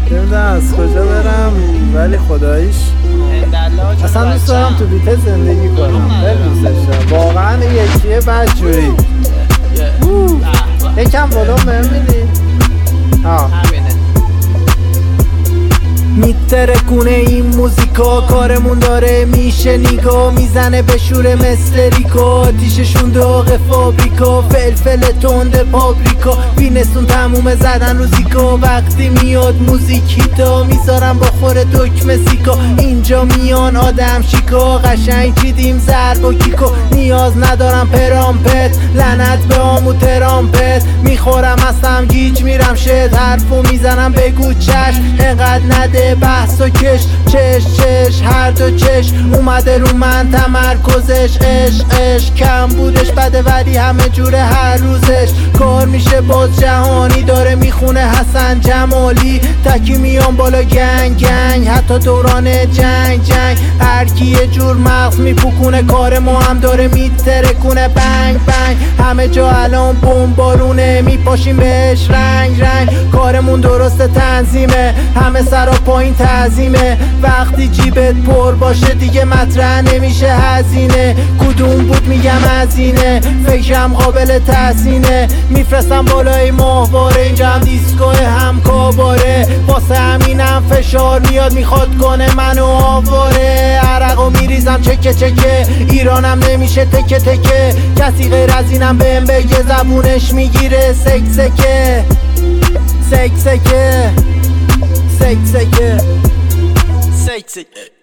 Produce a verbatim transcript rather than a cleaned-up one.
نمیدونم از کجا برم ولی خداییش اصلا دوست دارم تو بیته زندگی کنم. خیلی دوستش دارم واقعا. یکیه بدجوری یکم ولوم بهم میدی؟ ها میترکونه این موزیکا، کارمون داره میشه نیگا، میزنه به شور مستریکا، آتیششون داغ فابریکا، فلفل تند پاپریکا، بینستون تموم زدن روزیکا، وقتی میاد موزیکیتا میذارم با خور دکمه سیکا، اینجا میان آدم شیکا، قشنگ چیدیم ضرب و کیکا، نیاز ندارم پرامپت، لعنت به آمو ترامپت، میخورم هستم گیج میرم شد، حرفو میزنم بگو چشم، انقدر نده بحث و کش، چش چش هر دو چش، اومده رو من تمرکزش، اش اش کم بودش بده ولی همه جوره هر روزش، کار میشه باز جهانی داره میخونه حسن جمالی، تکی میان بالا گنگ گنگ، حتی دوران جنگ جنگ، هر کی یه جور مغز میپوکونه، کار ما هم داره میترکونه، بنگ بنگ همه جا الان بمبارونه، میپاشیم بهش رنگ رنگ، کارمون درست تنظیمه، همه سرا پایین تعظیمه، وقتی جیبت پر باشه دیگه مطرح نمیشه هزینه، کدوم بود میگم هزینه، فکرم قابل تحسینه، میفرستم بالای ماهواره، اینجا هم دیسکوه هم کاباره، واسه همینم فشار میاد میخواد کنه منو آواره، عرقو میریزم چکه چکه، ایرانم نمیشه تکه تکه، کسی غیر از اینم بهم بگه زبونش میگیره سک سکه سک سکه سک سکه سک سکه